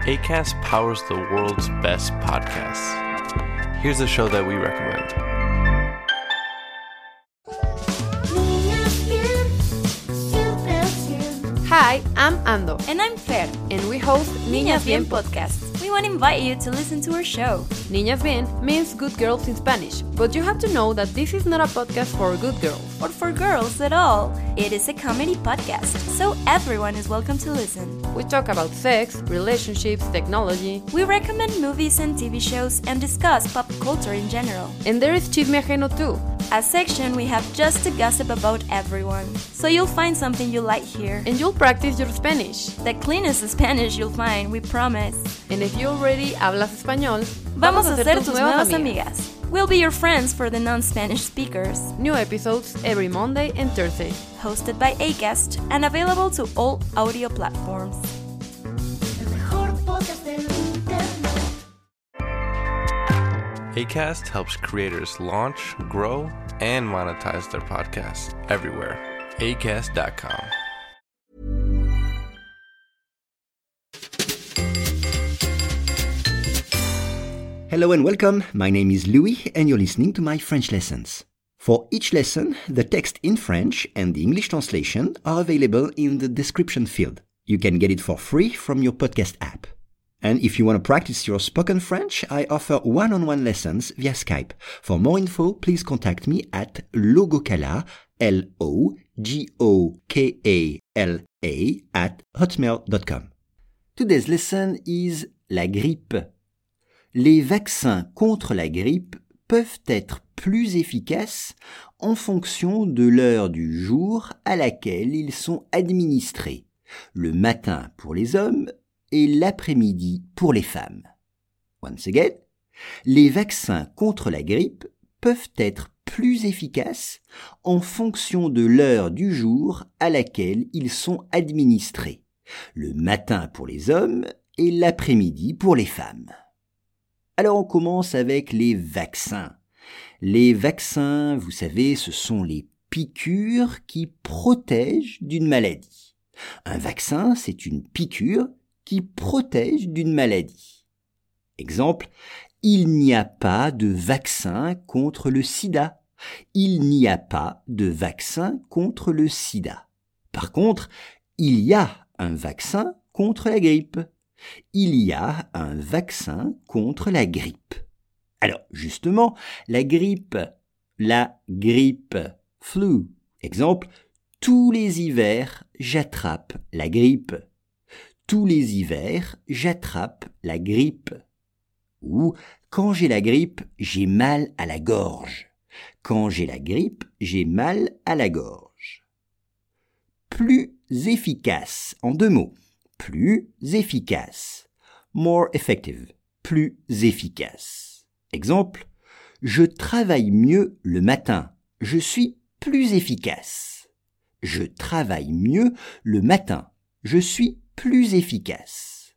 Acast powers the world's best podcasts. Here's a show that we recommend. Hi, I'm Ando. And I'm Fer. And we host Niñas Bien Podcast. We want to invite you to listen to our show. Niñas Bien means good girls in Spanish, but you have to know that this is not a podcast for good girls. Or for girls at all. It is a comedy podcast, so everyone is welcome to listen. We talk about sex, relationships, technology. We recommend movies and TV shows and discuss pop culture in general. And there is Chisme Ajeno too. A section we have just to gossip about everyone. So you'll find something you like here. And you'll practice your Spanish. The cleanest Spanish you'll find, we promise. And if you already hablas español, vamos a ser tus nuevas amigas. We'll be your friends for the non-Spanish speakers. New episodes every Monday and Thursday. Hosted by Acast and available to all audio platforms. Acast helps creators launch, grow, and monetize their podcasts everywhere. Acast.com. Hello and welcome, my name is Louis and you're listening to my French lessons. For each lesson, the text in French and the English translation are available in the description field. You can get it for free from your podcast app. And if you want to practice your spoken French, I offer one-on-one lessons via Skype. For more info, please contact me at logokala, Logokala, @hotmail.com. Today's lesson is la grippe. Les vaccins contre la grippe peuvent être plus efficaces en fonction de l'heure du jour à laquelle ils sont administrés, le matin pour les hommes et l'après-midi pour les femmes. Once again, les vaccins contre la grippe peuvent être plus efficaces en fonction de l'heure du jour à laquelle ils sont administrés, le matin pour les hommes et l'après-midi pour les femmes. Alors on commence avec les vaccins. Les vaccins, vous savez, ce sont les piqûres qui protègent d'une maladie. Un vaccin, c'est une piqûre qui protège d'une maladie. Exemple, il n'y a pas de vaccin contre le sida. Il n'y a pas de vaccin contre le sida. Par contre, il y a un vaccin contre la grippe. Il y a un vaccin contre la grippe. Alors, justement, la grippe, flu. Exemple, tous les hivers, j'attrape la grippe. Tous les hivers, j'attrape la grippe. Ou, quand j'ai la grippe, j'ai mal à la gorge. Quand j'ai la grippe, j'ai mal à la gorge. Plus efficace, en deux mots. Plus efficace. More effective. Plus efficace. Exemple, je travaille mieux le matin. Je suis plus efficace. Je travaille mieux le matin. Je suis plus efficace.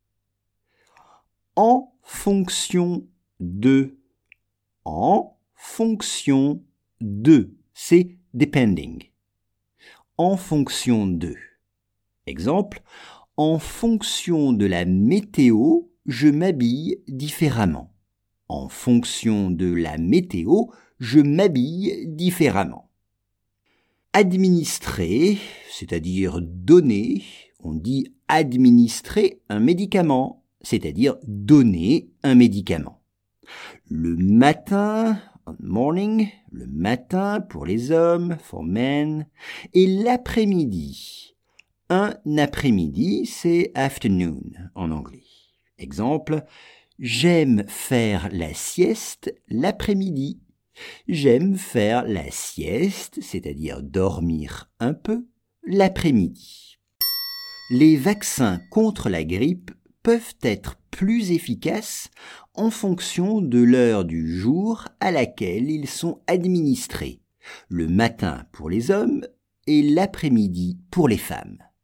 En fonction de. En fonction de. C'est depending. En fonction de. Exemple, en fonction de la météo, je m'habille différemment. En fonction de la météo, je m'habille différemment. Administrer, c'est-à-dire donner, on dit administrer un médicament, c'est-à-dire donner un médicament. Le matin, morning, le matin pour les hommes, for men, et l'après-midi. Un après-midi, c'est afternoon en anglais. Exemple, j'aime faire la sieste l'après-midi. J'aime faire la sieste, c'est-à-dire dormir un peu, l'après-midi. Les vaccins contre la grippe peuvent être plus efficaces en fonction de l'heure du jour à laquelle ils sont administrés, le matin pour les hommes et l'après-midi pour les femmes.